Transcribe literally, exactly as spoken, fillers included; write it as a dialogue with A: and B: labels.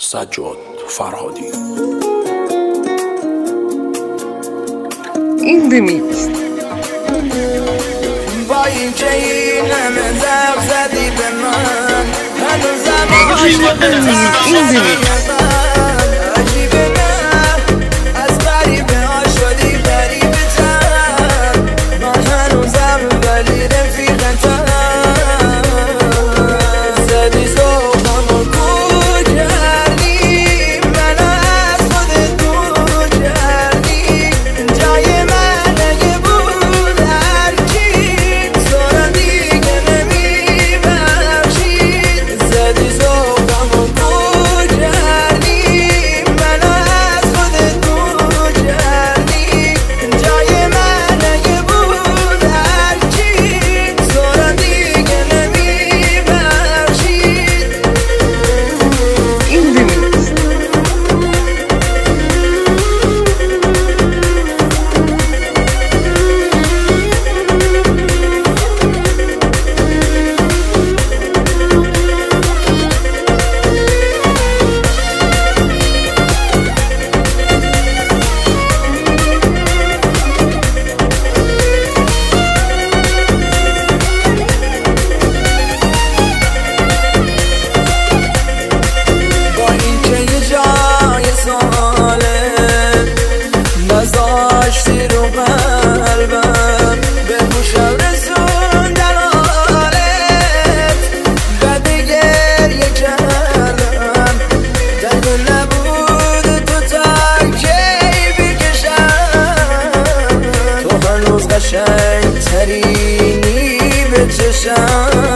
A: سجاد فرهادی.
B: این دمیکس
C: با این که این همه زب زدی به من هنوزم عاشقتم.
B: این دمیکس
C: عجیبه نه از غریبه ها شدی غریبتر، من هنوزم ولی رفیقتم. زدی ذوقم و گول کردی، منو از خودت دور کردی. جای من اگه بود هرکی تو رو دیگه نمیبخشید. زدی ذوقم و گول کردی، منو از خودت دور کردی. جای من اگه بود هرکی تو رو دیگه نمیبخشید.
B: این دمیکس
C: با اینکه یه جای سالم نذاشتی رو قلبم، به گوشم رسوندن حالت، بعد گریه کردم. درد نبود تو تا کی بکشم، تو هنوز قشنگ ترینی به چشم.